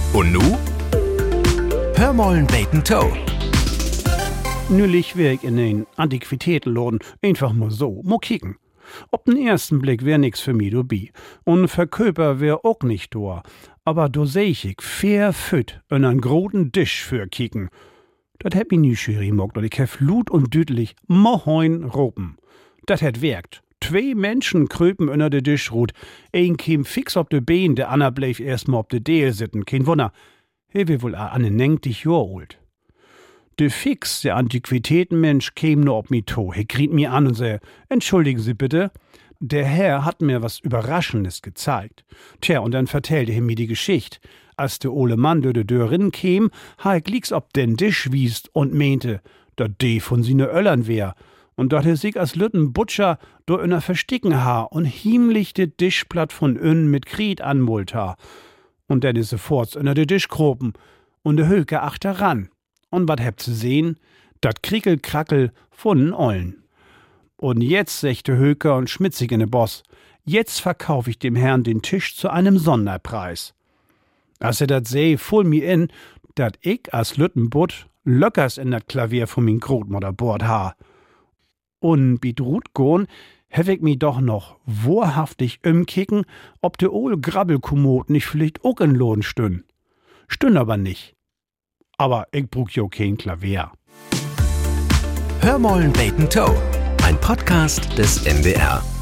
Und nu? Hör mollen beten Toe. Nülich wär ich in den Antiquitätenladen einfach mal so, mo kicken. Ob den ersten Blick wär nix für mi dobi. Und Verköper wär auch nicht do. Aber do seh ich fair füt in einen großen Tisch für kicken. Dat hätt mi nie schwierig mogt, und ich hef lut und düdlich mohoin ropen. Dat hätt werkt. 2 Menschen kröpen unter de Tischrut. Ein kim fix ob de Bein, der ander bleef erst mal ob de Deel sitten. Kein Wunder. He wär wohl a 90 Jahr alt. De Fix, der Antiquitätenmensch, käm nur ob mi to. He kriegt mi an und sä, entschuldigen Sie bitte. Der Herr hat mir was Überraschendes gezeigt. Tja, und dann vertellte er mir die Geschichte. Als der ole Mann durch de Deur rin käm, ha ich lieg's ob den Tisch wiest und meinte, dat de von sine Öllern wär. Und dat er sich als lütten Butcher durch einer versticken ha und hiemlich de Tischplatt von ön mit Kriet anmult ha. Und dann is sofort unter de Tischkropen und de Höke achteran. Und wat hebt ze sehen? Dat Krickelkrackel von n Ollen. Und jetzt, sechte Höker und schmitzig in de Boss, jetzt verkauf ich dem Herrn den Tisch zu einem Sonderpreis. Als dat seh, fuhl mi in, dat ich als Lüttenbutt löckers in dat Klavier von min Großmutter bohrt ha. Und bidrut gorn, hef ich mi doch noch wahrhaftig umkicken, ob de ol Grabbelkommod nicht vielleicht auch in Lohn stünn. Stünn aber nicht. Aber ich brauch jo kein Klavier. Hör mollen beten Toe. Ein Podcast des NDR.